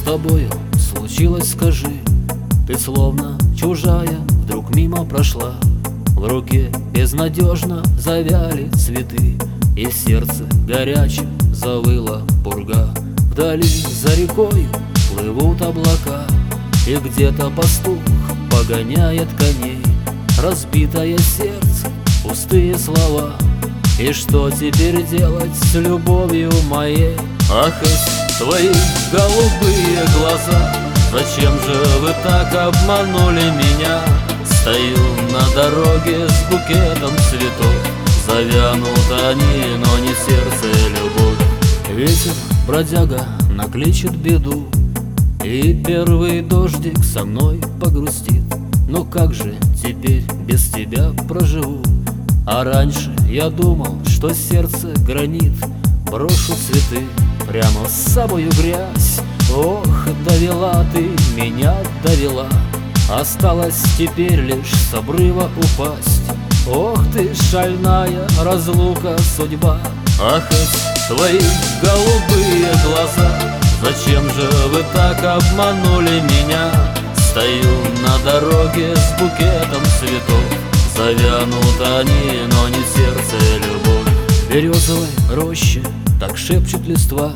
тобою случилось, скажи? Ты словно чужая вдруг мимо прошла. В руке безнадежно завяли цветы, и в сердце горячем завыла пурга. Вдали за рекой плывут облака, и где-то пастух погоняет коней. Разбитое сердце, пустые слова. И что теперь делать с любовью моей? Ах, эти твои голубые глаза, зачем же вы так обманули меня? Стою на дороге с букетом цветов, завянут они, но не сердце, любовь. Ветер, бродяга, накличет беду, и первый дождик со мной погрустит. Но как же теперь без тебя проживу? А раньше я думал, что сердце гранит. Брошу цветы прямо в самую грязь. Ох, довела ты меня, довела. Осталось теперь лишь с обрыва упасть. Ох ты, шальная разлука, судьба. Ах, эти твои голубые глаза, зачем же вы так обманули меня? Стою на дороге с букетом цветов, завянут они, но не сердце, любовь. В березовой роще так шепчет листва,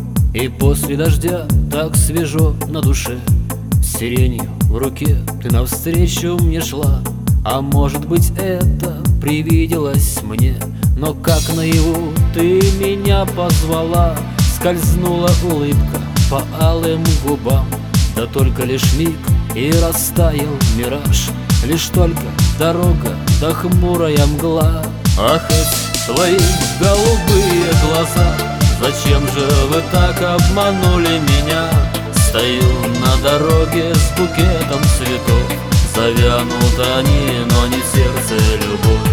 и после дождя так свежо на душе. С сиренью в руке ты навстречу мне шла. А может быть, это привиделось мне, но как наяву ты меня позвала. Скользнула улыбка по алым губам, да только лишь миг, и растаял мираж. Лишь только дорога да хмурая мгла. Ах, эти твои голубые глаза, зачем же вы так обманули меня? Стою на дороге с букетом цветов, завянут они, но не сердце, любовь.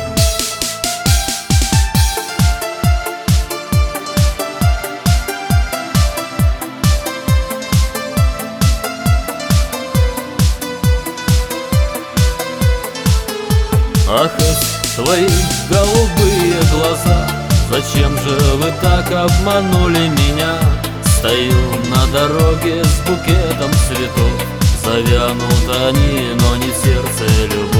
Ах, эти твои голубые глаза, зачем же вы так обманули меня? Стою на дороге с букетом цветов, завянут они, но не сердце, любовь.